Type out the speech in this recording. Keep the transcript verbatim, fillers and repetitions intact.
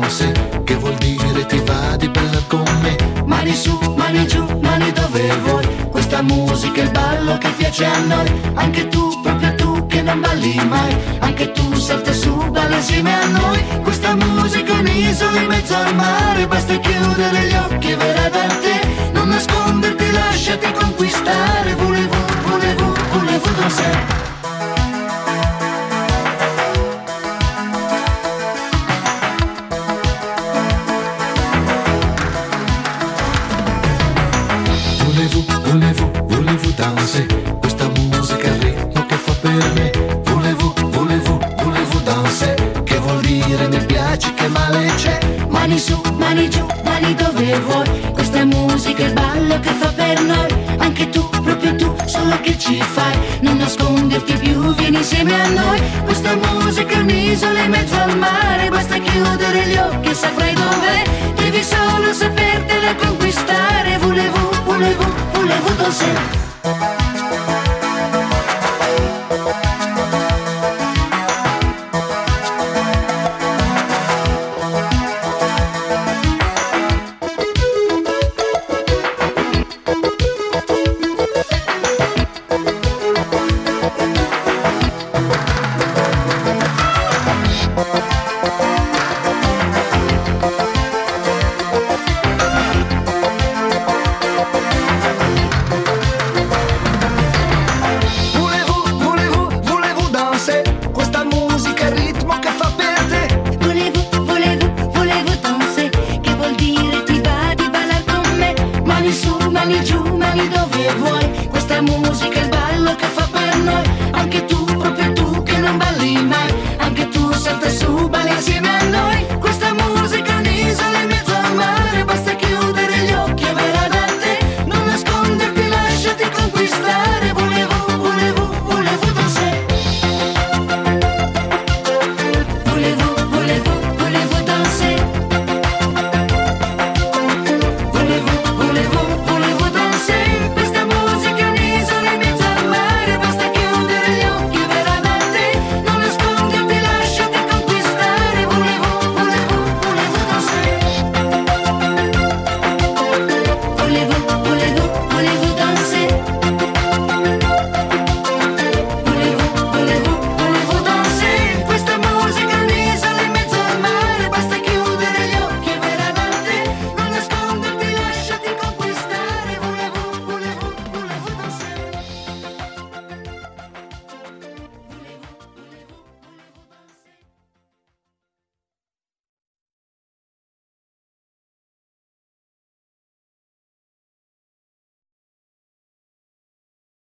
danser, che vuol dire ti va di balla con me. Mani su, mani giù, mani dove vuoi, questa musica è il ballo che piace a noi. Anche tu, proprio tu che non balli mai, anche tu salta su, balla insieme a noi. Questa musica è un'isola in mezzo al mare, basta chiudere gli occhi e verrà da te. Non nasconderti, lasciati conquistare. Voulez-vous, voulez-vous, voulez-vous danser? Voulez-vous, voulez-vous danser? Questa musica è il ritmo che fa per me. Voulez-vous, voulez-vous, voulez-vous danser? Che vuol dire mi piaci, che male c'è? Mani su, mani giù, mani dove vuoi, questa musica è il ballo che fa per noi. Anche tu, proprio tu, solo che ci fai, non nasconderti più, vieni insieme a noi. Questa musica è un'isola in mezzo al mare, basta chiudere gli occhi e saprai dov'è. Devi solo sapertela conquistare. Voulez-vous, voulez-vous, voulez-vous danser?